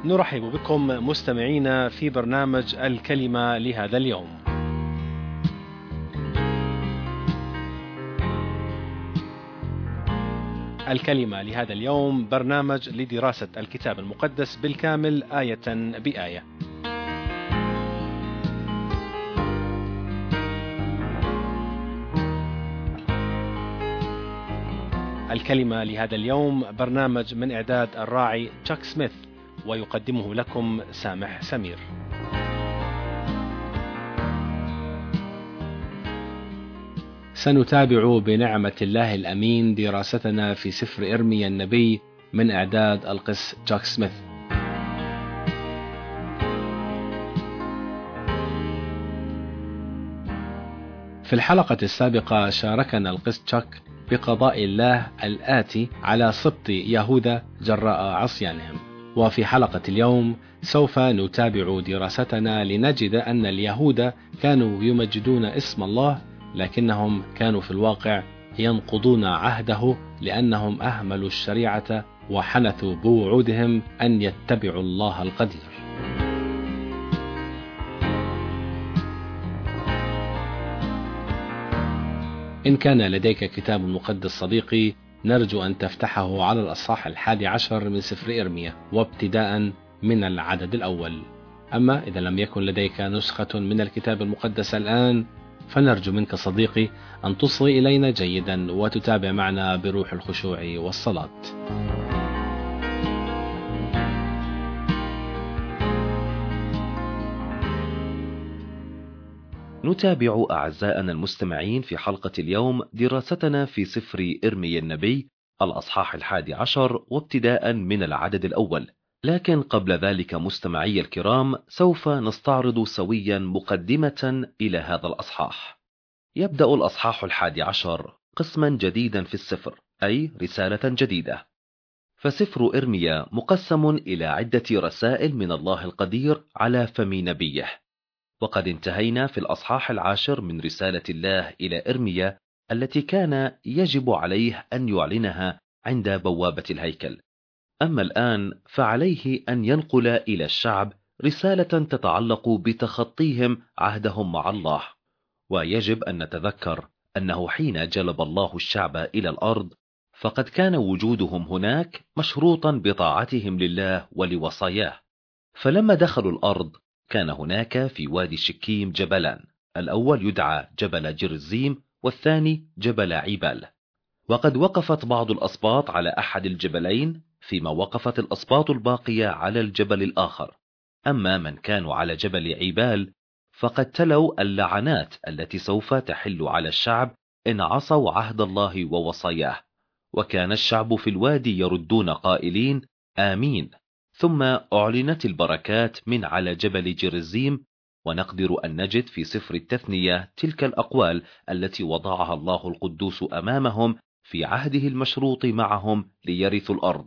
نرحب بكم مستمعينا في برنامج الكلمة لهذا اليوم. الكلمة لهذا اليوم برنامج لدراسة الكتاب المقدس بالكامل آية بآية. الكلمة لهذا اليوم برنامج من إعداد الراعي تشاك سميث، ويقدمه لكم سامح سمير. سنتابع بنعمة الله الأمين دراستنا في سفر إرميا النبي من إعداد القس تشاك سميث. في الحلقة السابقة شاركنا القس تشاك بقضاء الله الآتي على سبط يهوذا جراء عصيانهم، وفي حلقة اليوم سوف نتابع دراستنا لنجد أن اليهود كانوا يمجدون اسم الله، لكنهم كانوا في الواقع ينقضون عهده لأنهم أهملوا الشريعة وحنثوا بوعودهم أن يتبعوا الله القدير. إن كان لديك كتاب مقدس صديقي، نرجو أن تفتحه على الأصحاح 11 من سفر إرميا وابتداء من العدد الأول. أما إذا لم يكن لديك نسخة من الكتاب المقدس الآن، فنرجو منك صديقي أن تصغي إلينا جيدا وتتابع معنا بروح الخشوع والصلاة. نتابع أعزائنا المستمعين في حلقة اليوم دراستنا في سفر إرميا النبي الأصحاح 11 وابتداء من العدد الأول. لكن قبل ذلك مستمعي الكرام سوف نستعرض سويا مقدمة إلى هذا الأصحاح. يبدأ الأصحاح 11 قسما جديدا في السفر، أي رسالة جديدة. فسفر إرميا مقسم إلى عدة رسائل من الله القدير على فم نبيه، وقد انتهينا في الأصحاح 10 من رسالة الله إلى إرميا التي كان يجب عليه أن يعلنها عند بوابة الهيكل. أما الآن فعليه أن ينقل إلى الشعب رسالة تتعلق بتخطيهم عهدهم مع الله. ويجب أن نتذكر أنه حين جلب الله الشعب إلى الأرض فقد كان وجودهم هناك مشروطا بطاعتهم لله ولوصاياه. فلما دخلوا الأرض كان هناك في وادي شكيم جبلان، الأول يدعى جبل جرزيم والثاني جبل عيبال. وقد وقفت بعض الأسباط على أحد الجبلين، فيما وقفت الأسباط الباقية على الجبل الآخر. أما من كانوا على جبل عيبال فقد تلوا اللعنات التي سوف تحل على الشعب إن عصوا عهد الله ووصاياه. وكان الشعب في الوادي يردون قائلين آمين. ثم أعلنت البركات من على جبل جرزيم، ونقدر أن نجد في سفر التثنية تلك الأقوال التي وضعها الله القدوس أمامهم في عهده المشروط معهم ليرثوا الأرض.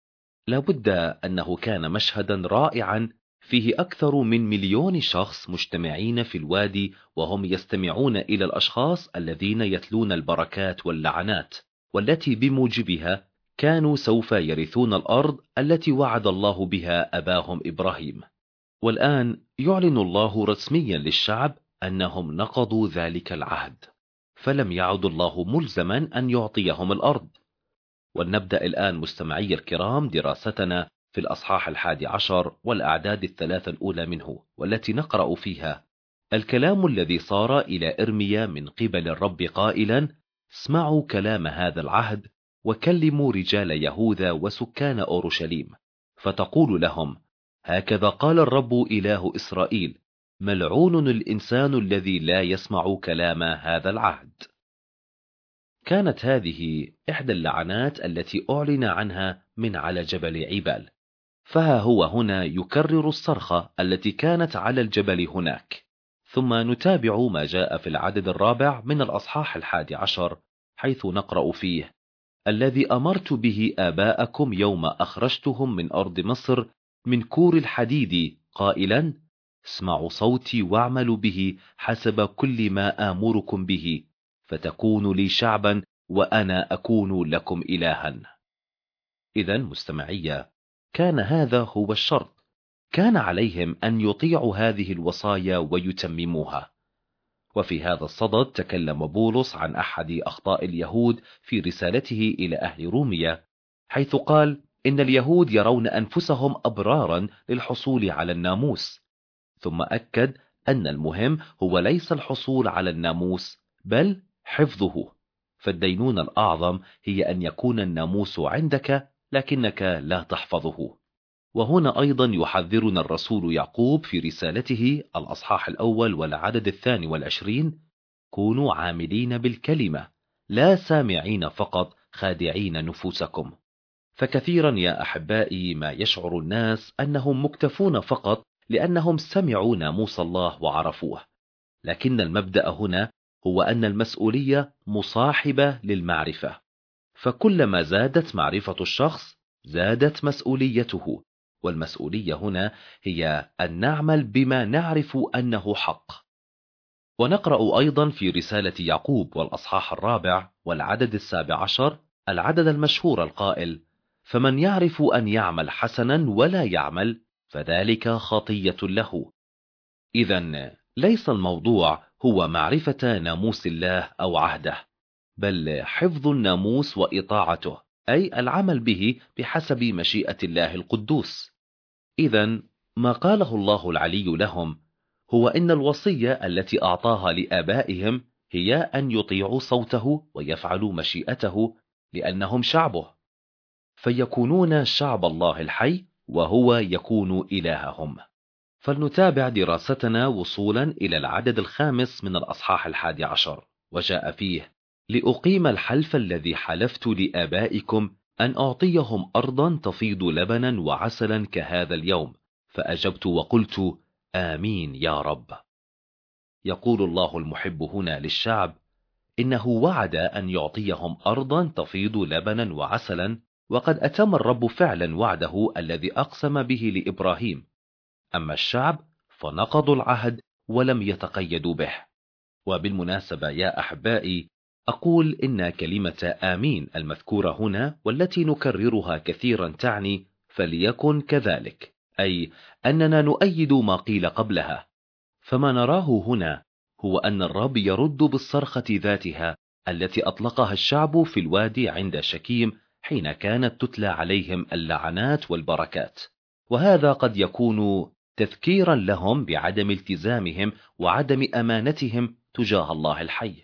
لابد أنه كان مشهدا رائعا فيه أكثر من 1,000,000 شخص مجتمعين في الوادي، وهم يستمعون إلى الأشخاص الذين يتلون البركات واللعنات، والتي بموجبها كانوا سوف يرثون الأرض التي وعد الله بها أباهم إبراهيم. والآن يعلن الله رسميا للشعب أنهم نقضوا ذلك العهد، فلم يعد الله ملزما أن يعطيهم الأرض. ولنبدأ الآن مستمعي الكرام دراستنا في الأصحاح 11 والأعداد 3 الأولى منه، والتي نقرأ فيها: الكلام الذي صار إلى إرميا من قبل الرب قائلا: اسمعوا كلام هذا العهد وكلموا رجال يهوذا وسكان أورشليم، فتقول لهم: هكذا قال الرب إله إسرائيل، ملعون الإنسان الذي لا يسمع كلام هذا العهد. كانت هذه إحدى اللعنات التي أعلن عنها من على جبل عيبال، فها هو هنا يكرر الصرخة التي كانت على الجبل هناك. ثم نتابع ما جاء في العدد 4 من الأصحاح 11 حيث نقرأ فيه: الذي أمرت به آباءكم يوم أخرجتهم من أرض مصر من كور الحديد قائلا: اسمعوا صوتي واعملوا به حسب كل ما آمركم به، فتكونوا لي شعبا وأنا أكون لكم إلها. إذن مستمعية، كان هذا هو الشرط كان عليهم أن يطيعوا هذه الوصايا ويتمموها. وفي هذا الصدد تكلم بولس عن أحد أخطاء اليهود في رسالته إلى أهل روميا، حيث قال إن اليهود يرون أنفسهم أبرارا للحصول على الناموس، ثم أكد أن المهم هو ليس الحصول على الناموس بل حفظه، فالدينونة الأعظم هي أن يكون الناموس عندك لكنك لا تحفظه. وهنا أيضا يحذرنا الرسول يعقوب في رسالته الأصحاح الأول والعدد 22: كونوا عاملين بالكلمة لا سامعين فقط خادعين نفوسكم. فكثيرا يا أحبائي ما يشعر الناس أنهم مكتفون فقط لأنهم سمعوا ناموس الله وعرفوه، لكن المبدأ هنا هو أن المسؤولية مصاحبة للمعرفة، فكلما زادت معرفة الشخص زادت مسؤوليته، والمسؤولية هنا هي أن نعمل بما نعرف أنه حق. ونقرأ أيضا في رسالة يعقوب والأصحاح 4 والعدد 17 العدد المشهور القائل: فمن يعرف أن يعمل حسنا ولا يعمل فذلك خطية له. إذن ليس الموضوع هو معرفة ناموس الله أو عهده، بل حفظ الناموس وإطاعته، أي العمل به بحسب مشيئة الله القدوس. إذن ما قاله الله العلي لهم هو إن الوصية التي أعطاها لآبائهم هي أن يطيعوا صوته ويفعلوا مشيئته لأنهم شعبه، فيكونون شعب الله الحي وهو يكون إلههم. فلنتابع دراستنا وصولا إلى العدد 5 من الأصحاح 11، وجاء فيه: لأقيم الحلف الذي حلفت لآبائكم أن أعطيهم أرضا تفيض لبنا وعسلا كهذا اليوم، فأجبت وقلت آمين يا رب. يقول الله المحب هنا للشعب إنه وعد أن يعطيهم أرضا تفيض لبنا وعسلا، وقد أتم الرب فعلا وعده الذي أقسم به لإبراهيم. أما الشعب فنقضوا العهد ولم يتقيدوا به. وبالمناسبة يا أحبائي، أقول إن كلمة آمين المذكورة هنا والتي نكررها كثيرا تعني فليكن كذلك، أي أننا نؤيد ما قيل قبلها. فما نراه هنا هو أن الرب يرد بالصرخة ذاتها التي أطلقها الشعب في الوادي عند شكيم حين كانت تتلى عليهم اللعنات والبركات، وهذا قد يكون تذكيرا لهم بعدم التزامهم وعدم أمانتهم تجاه الله الحي.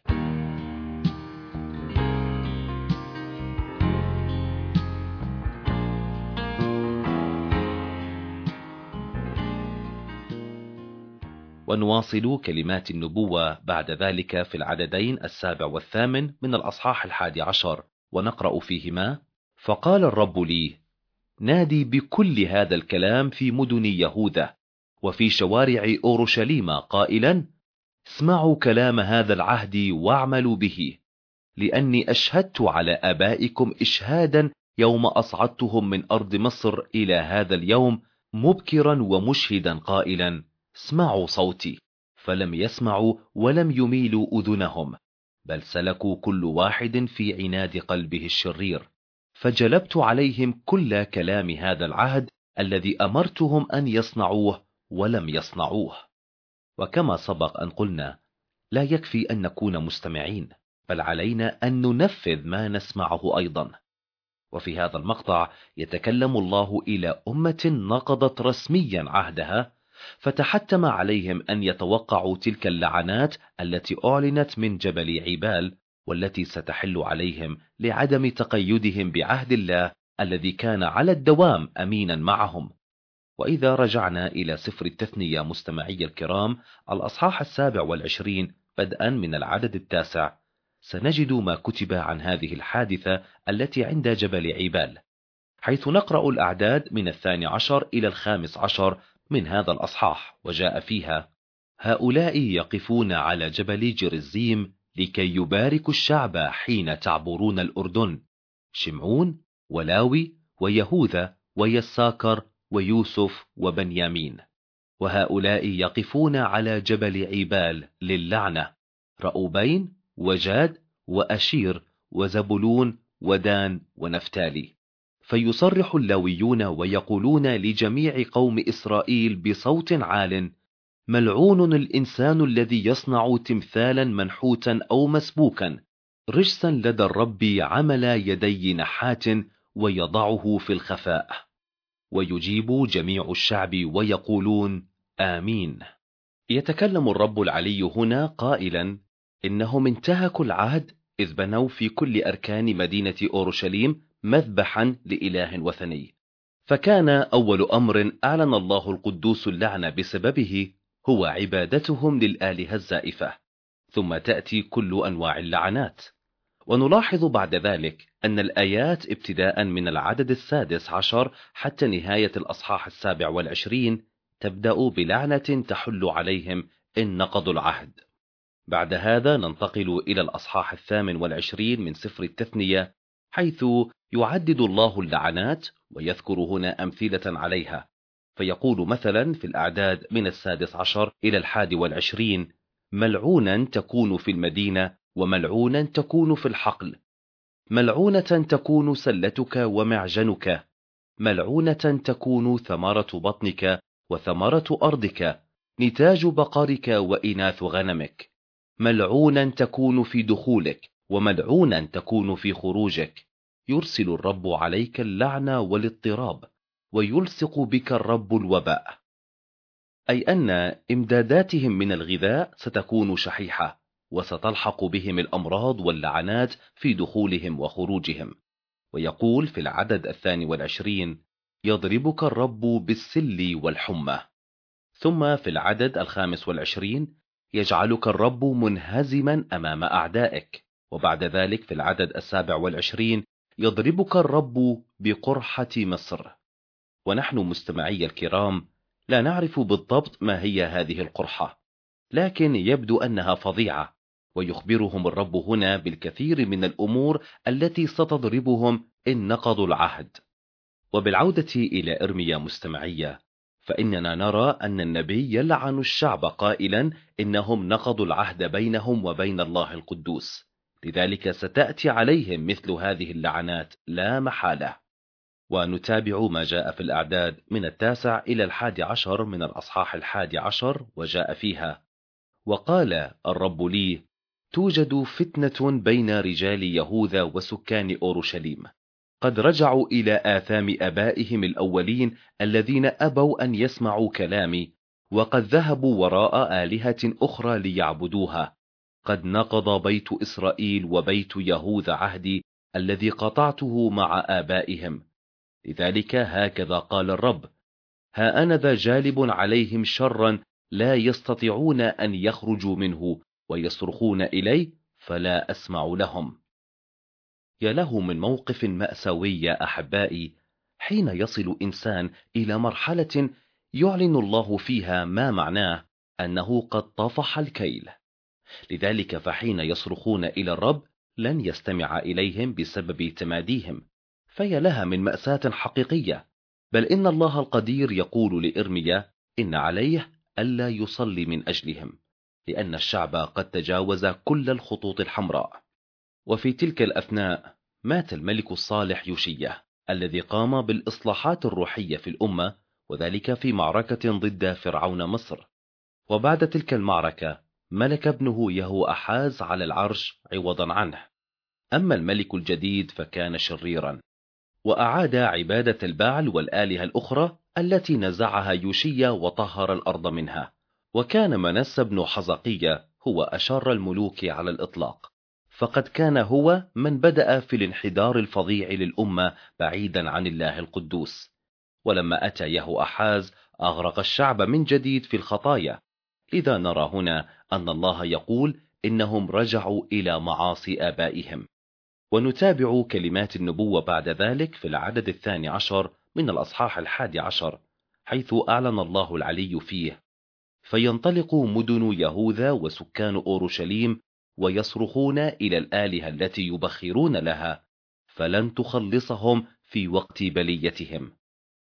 ونواصل كلمات النبوة بعد ذلك في العددين 7 و8 من الأصحاح 11، ونقرأ فيهما: فقال الرب لي: نادي بكل هذا الكلام في مدن يهوذا وفي شوارع أورشليم قائلا: اسمعوا كلام هذا العهد واعملوا به، لأني أشهدت على آبائكم إشهادا يوم أصعدتهم من أرض مصر إلى هذا اليوم مبكرا ومشهدا قائلا: اسمعوا صوتي، فلم يسمعوا ولم يميلوا أذنهم، بل سلكوا كل واحد في عناد قلبه الشرير، فجلبت عليهم كل كلام هذا العهد الذي أمرتهم أن يصنعوه ولم يصنعوه. وكما سبق أن قلنا، لا يكفي أن نكون مستمعين، بل علينا أن ننفذ ما نسمعه أيضا. وفي هذا المقطع يتكلم الله إلى أمة نقضت رسميا عهدها، فتحتم عليهم أن يتوقعوا تلك اللعنات التي أعلنت من جبل عبال، والتي ستحل عليهم لعدم تقيدهم بعهد الله الذي كان على الدوام أمينا معهم. وإذا رجعنا إلى سفر التثنية مستمعي الكرام الأصحاح 27 بدءا من العدد 9، سنجد ما كتب عن هذه الحادثة التي عند جبل عبال، حيث نقرأ الأعداد من 12 إلى 15 من هذا الأصحاح، وجاء فيها: هؤلاء يقفون على جبل جرزيم لكي يباركوا الشعب حين تعبرون الأردن: شمعون ولاوي ويهوذا ويساكر ويوسف وبنيامين. وهؤلاء يقفون على جبل عبال للعنة: رأوبين وجاد وأشير وزبلون ودان ونفتالي. فيصرح اللاويون ويقولون لجميع قوم إسرائيل بصوت عال: ملعون الإنسان الذي يصنع تمثالا منحوتا أو مسبوكا، رجسا لدى الرب عمل يدي نحات، ويضعه في الخفاء. ويجيب جميع الشعب ويقولون آمين. يتكلم الرب العلي هنا قائلا: إنهم انتهكوا العهد إذ بنوا في كل أركان مدينة أورشليم مذبحا لإله وثني. فكان أول أمر أعلن الله القدوس اللعنة بسببه هو عبادتهم للآلهة الزائفة، ثم تأتي كل أنواع اللعنات. ونلاحظ بعد ذلك أن الآيات ابتداء من العدد 16 حتى نهاية الأصحاح 27 تبدأ بلعنة تحل عليهم إن نقضوا العهد. بعد هذا ننتقل إلى الأصحاح 28 من سفر التثنية، حيث يعدد الله اللعنات ويذكر هنا أمثلة عليها. فيقول مثلا في الأعداد من 16 إلى 21: ملعونا تكون في المدينة، وملعونا تكون في الحقل، ملعونة تكون سلتك ومعجنك، ملعونة تكون ثمرة بطنك وثمرة أرضك، نتاج بقرك وإناث غنمك، ملعونا تكون في دخولك، وملعونا تكون في خروجك. يرسل الرب عليك اللعنة والاضطراب، ويلصق بك الرب الوباء. أي أن إمداداتهم من الغذاء ستكون شحيحة، وستلحق بهم الأمراض واللعنات في دخولهم وخروجهم. ويقول في العدد 22: يضربك الرب بالسل والحمى. ثم في العدد 25: يجعلك الرب منهزما أمام أعدائك. وبعد ذلك في العدد 27: يضربك الرب بقرحة مصر. ونحن مستمعي الكرام لا نعرف بالضبط ما هي هذه القرحة، لكن يبدو أنها فظيعة، ويخبرهم الرب هنا بالكثير من الأمور التي ستضربهم إن نقضوا العهد. وبالعودة إلى إرميا مستمعية، فإننا نرى أن النبي يلعن الشعب قائلا إنهم نقضوا العهد بينهم وبين الله القدوس، لذلك ستأتي عليهم مثل هذه اللعنات لا محالة. ونتابع ما جاء في الأعداد من 9 إلى 11 من الأصحاح 11، وجاء فيها: وقال الرب لي: توجد فتنة بين رجال يهوذا وسكان أورشليم، قد رجعوا إلى آثام آبائهم الأولين الذين أبوا أن يسمعوا كلامي، وقد ذهبوا وراء آلهة أخرى ليعبدوها. قد نقض بيت إسرائيل وبيت يهوذا عهدي الذي قطعته مع آبائهم. لذلك هكذا قال الرب: ها أنا ذا جالب عليهم شرا لا يستطيعون أن يخرجوا منه، ويصرخون إلي فلا أسمع لهم. يا له من موقف مأساوي يا أحبائي، حين يصل إنسان إلى مرحلة يعلن الله فيها ما معناه أنه قد طفح الكيل. لذلك فحين يصرخون إلى الرب لن يستمع إليهم بسبب تماديهم، فيا لها من مأساة حقيقية. بل إن الله القدير يقول لإرميا إن عليه ألا يصلي من أجلهم، لأن الشعب قد تجاوز كل الخطوط الحمراء. وفي تلك الأثناء مات الملك الصالح يوشيا الذي قام بالإصلاحات الروحية في الأمة، وذلك في معركة ضد فرعون مصر. وبعد تلك المعركة ملك ابنه يهو أحاز على العرش عوضا عنه. أما الملك الجديد فكان شريرا، وأعاد عبادة البعل والآلهة الأخرى التي نزعها يوشيا وطهر الأرض منها. وكان منسى بن حزقية هو أشر الملوك على الإطلاق، فقد كان هو من بدأ في الانحدار الفظيع للأمة بعيدا عن الله القدوس. ولما أتى يهو أحاز أغرق الشعب من جديد في الخطايا. إذا نرى هنا أن الله يقول إنهم رجعوا إلى معاصي آبائهم. ونتابع كلمات النبوة بعد ذلك في العدد 12 من الأصحاح 11، حيث أعلن الله العلي فيه: فينطلق مدن يهوذا وسكان أورشليم ويصرخون إلى الآلهة التي يبخرون لها، فلن تخلصهم في وقت بليتهم.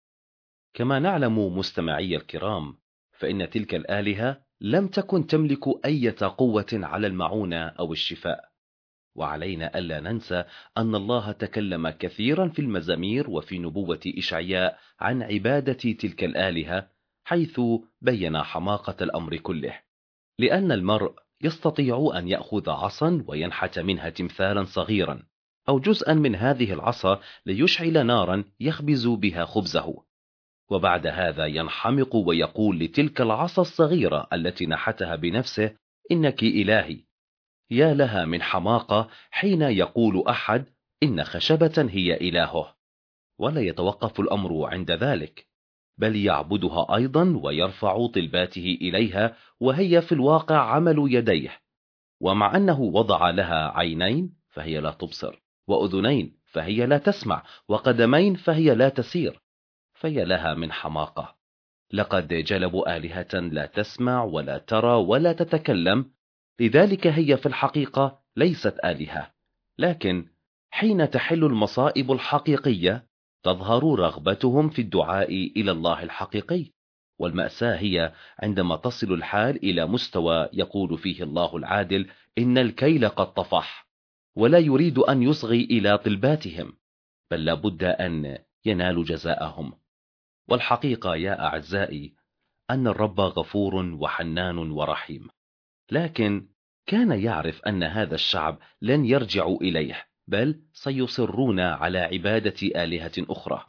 كما نعلم مستمعي الكرام، فإن تلك الآلهة لم تكن تملك أي قوة على المعونة أو الشفاء، وعلينا ألا ننسى أن الله تكلم كثيرا في المزامير وفي نبوة إشعياء عن عبادة تلك الآلهة، حيث بين حماقة الأمر كله، لأن المرء يستطيع أن يأخذ عصا وينحت منها تمثالا صغيرا أو جزءا من هذه العصا ليشعل نارا يخبز بها خبزه، وبعد هذا ينحمق ويقول لتلك العصا الصغيرة التي نحتها بنفسه: إنك إلهي. يا لها من حماقة حين يقول أحد إن خشبة هي إلهه. ولا يتوقف الأمر عند ذلك، بل يعبدها أيضا ويرفع طلباته إليها، وهي في الواقع عمل يديه. ومع أنه وضع لها عينين فهي لا تبصر، وأذنين فهي لا تسمع، وقدمين فهي لا تسير، فهي لها من حماقة. لقد جلبوا آلهة لا تسمع ولا ترى ولا تتكلم، لذلك هي في الحقيقة ليست آلهة. لكن حين تحل المصائب الحقيقية تظهر رغبتهم في الدعاء إلى الله الحقيقي. والمأساة هي عندما تصل الحال إلى مستوى يقول فيه الله العادل: إن الكيل قد طفح، ولا يريد أن يصغي إلى طلباتهم، بل لابد أن ينالوا جزاءهم. والحقيقة يا أعزائي أن الرب غفور وحنان ورحيم، لكن كان يعرف أن هذا الشعب لن يرجعوا إليه، بل سيصرون على عبادة آلهة أخرى.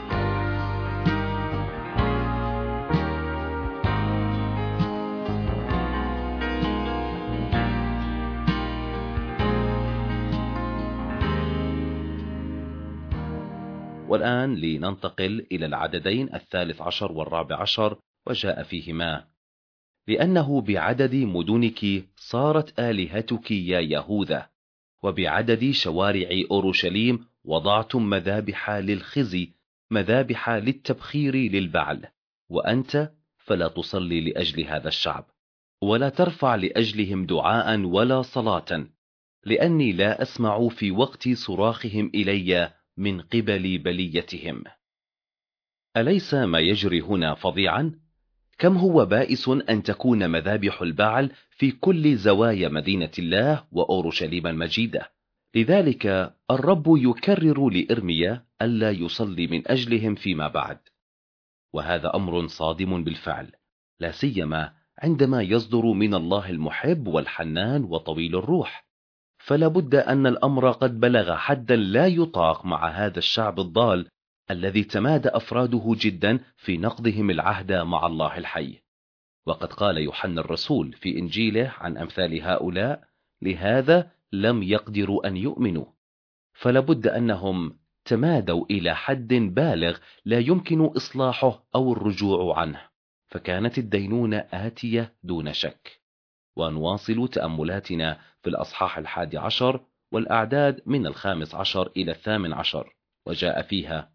والآن لننتقل إلى العددين 13 و14، وجاء فيهما: لأنه بعدد مدنك صارت آلهتك يا يهوذا، وبعدد شوارع أورشليم وضعتم مذابح للخزي، مذابح للتبخير للبعل. وأنت فلا تصلي لأجل هذا الشعب، ولا ترفع لأجلهم دعاء ولا صلاة، لأني لا أسمع في وقت صراخهم إلي من قبل بليتهم. أليس ما يجري هنا فظيعا؟ كم هو بائس أن تكون مذابح البعل في كل زوايا مدينة الله وأورشليم المجيدة. لذلك الرب يكرر لإرميا ألا يصلي من أجلهم فيما بعد، وهذا أمر صادم بالفعل، لا سيما عندما يصدر من الله المحب والحنان وطويل الروح. فلا بد أن الأمر قد بلغ حدا لا يطاق مع هذا الشعب الضال الذي تمادى أفراده جدا في نقضهم العهد مع الله الحي. وقد قال يوحنا الرسول في إنجيله عن أمثال هؤلاء: لهذا لم يقدروا أن يؤمنوا. فلا بد أنهم تمادوا إلى حد بالغ لا يمكن إصلاحه أو الرجوع عنه، فكانت الدينونة آتية دون شك. ونواصل تأملاتنا في الأصحاح 11 والأعداد من 15 إلى 18، وجاء فيها: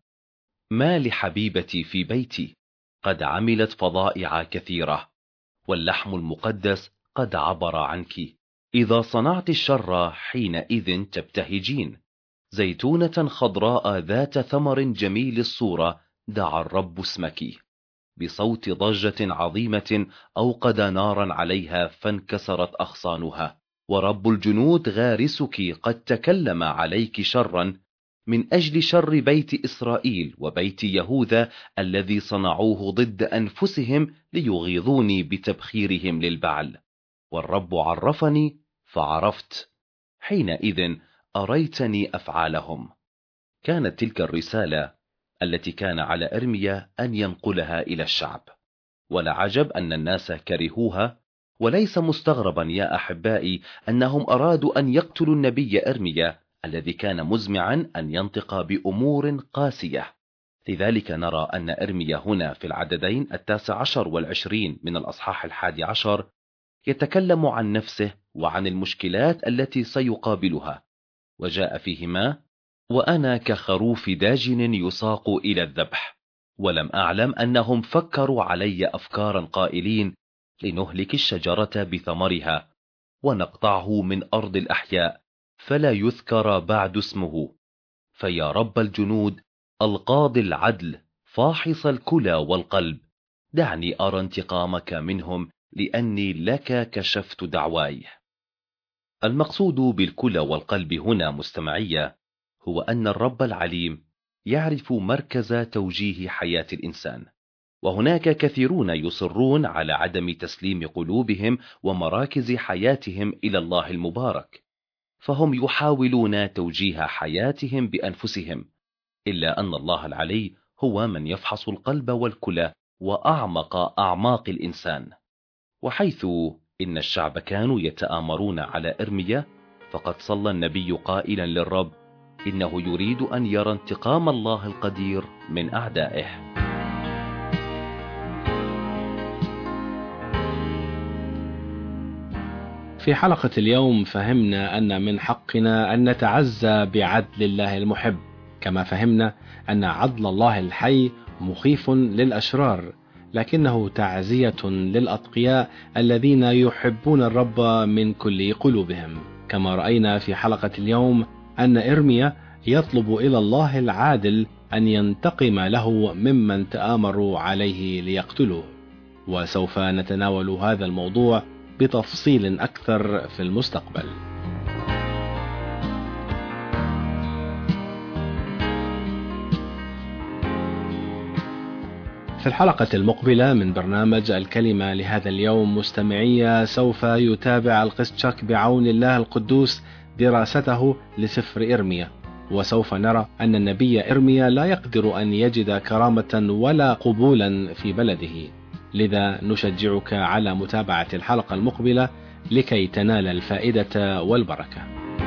ما لحبيبتي في بيتي، قد عملت فظائع كثيرة، واللحم المقدس قد عبر عنك. إذا صنعت الشر حينئذ تبتهجين. زيتونة خضراء ذات ثمر جميل الصورة دعا الرب اسمك. بصوت ضجة عظيمة أوقد نارا عليها فانكسرت أغصانها. ورب الجنود غارسك قد تكلم عليك شرا من أجل شر بيت إسرائيل وبيت يهوذا الذي صنعوه ضد أنفسهم ليغيظوني بتبخيرهم للبعل. والرب عرفني فعرفت، حينئذ أريتني أفعالهم. كانت تلك الرسالة التي كان على إرميا أن ينقلها إلى الشعب، ولا عجب أن الناس كرهوها. وليس مستغربا يا أحبائي أنهم أرادوا أن يقتلوا النبي إرميا الذي كان مزمعا أن ينطق بأمور قاسية. لذلك نرى أن إرميا هنا في العددين 19 و20 من الأصحاح 11 يتكلم عن نفسه وعن المشكلات التي سيقابلها، وجاء فيهما: وأنا كخروف داجن يساق إلى الذبح، ولم أعلم أنهم فكروا علي أفكارا قائلين: لنهلك الشجرة بثمرها ونقطعه من أرض الأحياء فلا يذكر بعد اسمه. فيا رب الجنود القاضي العدل فاحص الكلى والقلب، دعني أرى انتقامك منهم، لأني لك كشفت دعواي. المقصود بالكلى والقلب هنا مستمعية هو أن الرب العليم يعرف مركز توجيه حياة الإنسان، وهناك كثيرون يصرون على عدم تسليم قلوبهم ومراكز حياتهم إلى الله المبارك، فهم يحاولون توجيه حياتهم بأنفسهم، إلا أن الله العلي هو من يفحص القلب والكلى وأعمق أعماق الإنسان. وحيث إن الشعب كانوا يتآمرون على إرميا، فقد صلى النبي قائلا للرب إنه يريد أن يرى انتقام الله القدير من أعدائه. في حلقة اليوم فهمنا أن من حقنا أن نتعزى بعدل الله المحب، كما فهمنا أن عدل الله الحي مخيف للأشرار، لكنه تعزية للأتقياء الذين يحبون الرب من كل قلوبهم. كما رأينا في حلقة اليوم أن إرميا يطلب إلى الله العادل أن ينتقم له ممن تآمروا عليه ليقتلوه، وسوف نتناول هذا الموضوع بتفصيل أكثر في المستقبل. في الحلقة المقبلة من برنامج الكلمة لهذا اليوم مستمعية سوف يتابع القس تشاك بعون الله القدوس دراسته لسفر إرميا، وسوف نرى أن النبي إرميا لا يقدر أن يجد كرامة ولا قبولا في بلده، لذا نشجعك على متابعة الحلقة المقبلة لكي تنال الفائدة والبركة.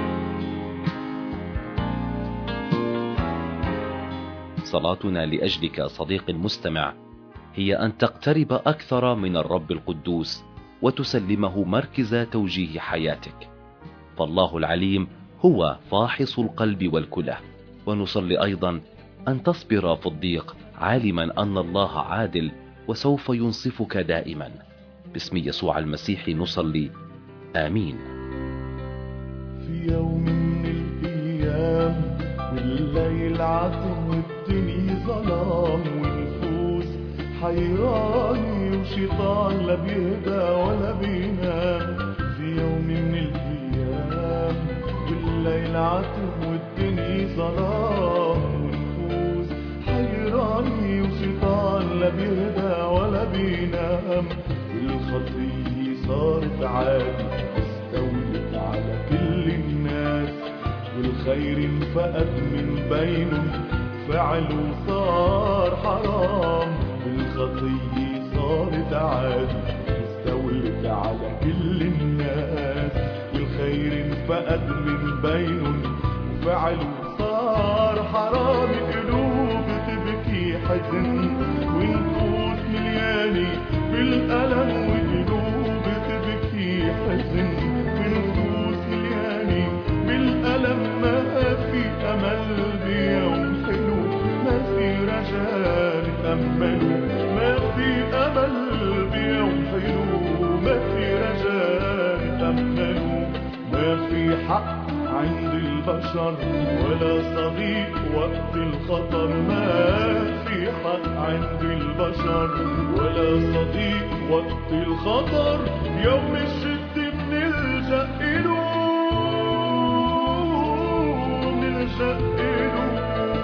صلاتنا لأجلك صديق المستمع هي أن تقترب أكثر من الرب القدوس وتسلمه مركز توجيه حياتك، فالله العليم هو فاحص القلب والكلى. ونصلي أيضا أن تصبر في الضيق عالما أن الله عادل وسوف ينصفك دائما. باسم يسوع المسيح نصلي، آمين. في يوم من الأيام والليل عتم والدنيا ظلام والنفوس حيراني وشيطان لا بيهدى ولا بينام. في يوم من الأيام والليل عتم والدنيا ظلام والنفوس حيراني وشيطان لا بيهدى ولا بينام. والخطية صارت عادي استولت على كل الناس، والخير انفقد من بينهم فعله صار حرام. والخطية صارت عادي استولت على كل الناس، والخير انفقد من بينهم وفعله صار حرام. قلوب تبكي حزن ونفوس مليانة بالألم، وقلوب تبكي حزن ونفوس مليانة بالألم. ما في أمل بيوم حلو، ما في رجاء نتأمله. ما في أمل بيوم حلو، ما في رجاء نتأمله. ما في حق عند البشر ولا صديق وقت الخطر. ما في حق عند البشر ولا صديق وقت الخطر. يوم الشد بنلجأ إله، بنلجأ إله.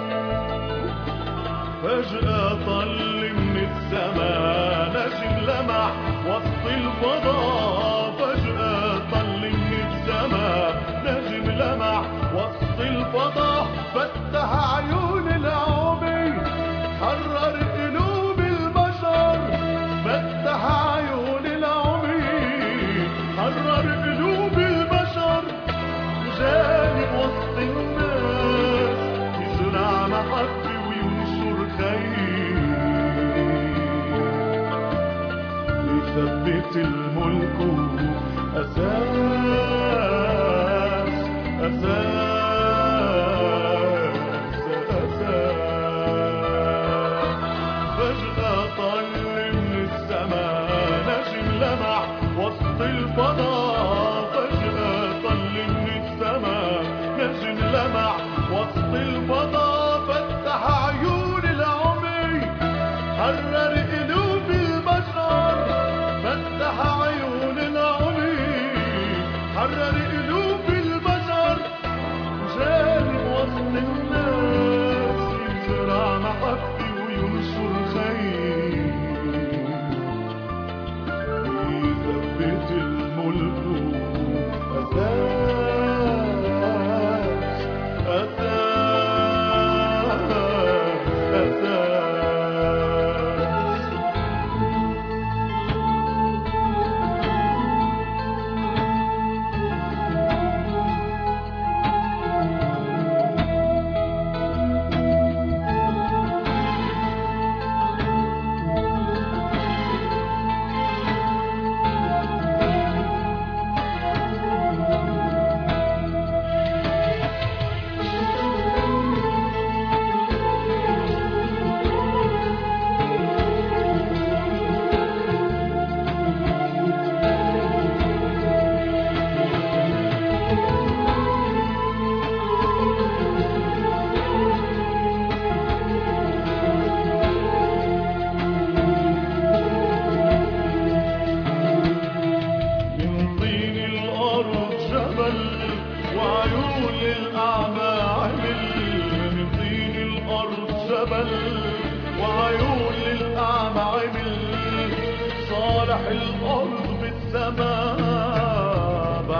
فجأة طل من السماء نجم لمع وسط الفضاء. فجأة طل من السماء نجم لمع وسط الفضاء. فتح عيون العمي حرر قلوب البشر. فتح عيون العمي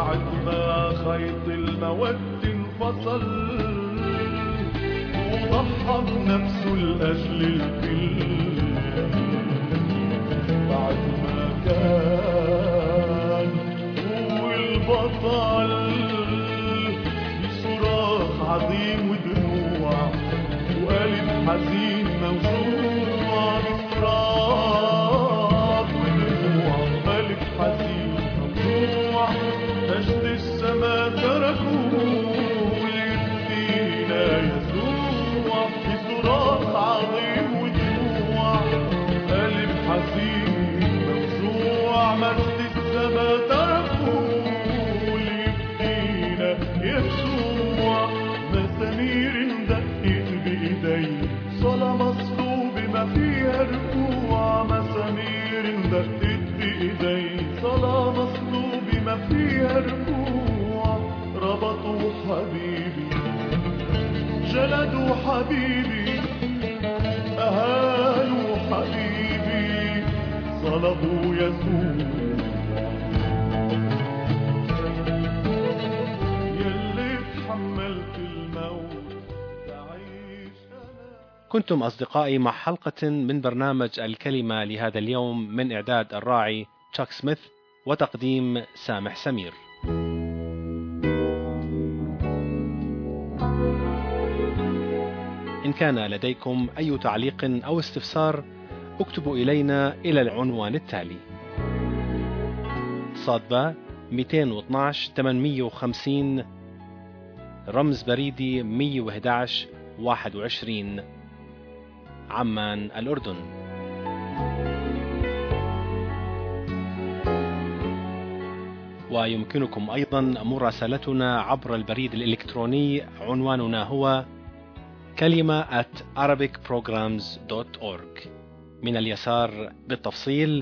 بعد ما خيط المود انفصل وضحى بنفسه لأجل الكل، بعد ما كان هو البطل بصراخ عظيم ودموع وقلب حزين موجوع، بصراخ ودموع قلب حزين موجوع، تجد السما تركوه ليدينا يسوع، بصراخ عظيم ودموع قلب حزين موجوع، مجد السما تركوه ليدينا يسوع، مسامير دقت بإيدي صلاة مصلوب ما فيها ركوع، مسامير دقت بإيدي صلاة مصلوب ما فيها ركوع، ربطوا حبيبي جلدوا حبيبي أهانوا حبيبي صلبوا يسوع، يلي تحملت الموت تعيش أنا. كنتم أصدقائي مع حلقة من برنامج الكلمة لهذا اليوم من إعداد الراعي تشاك سميث وتقديم سامح سمير. إن كان لديكم أي تعليق أو استفسار اكتبوا إلينا إلى العنوان التالي: صادبة 212 850 رمز بريدي 111 21 عمان الأردن. ويمكنكم أيضا مراسلتنا عبر البريد الإلكتروني، عنواننا هو kalima@arabicprograms.org. من اليسار بالتفصيل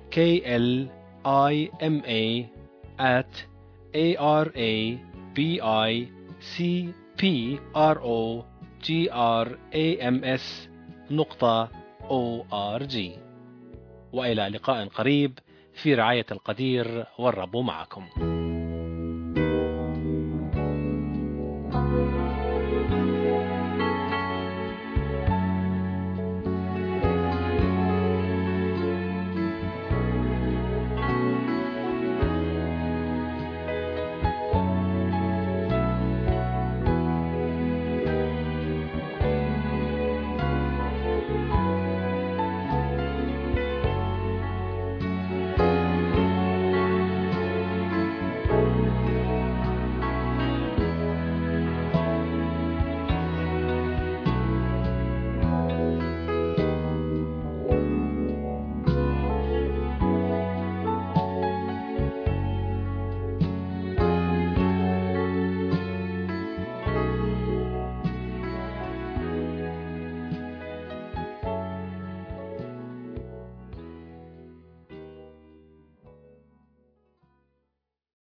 kalima@arabicprograms.org. وإلى لقاء قريب في رعاية القدير، والرب معكم.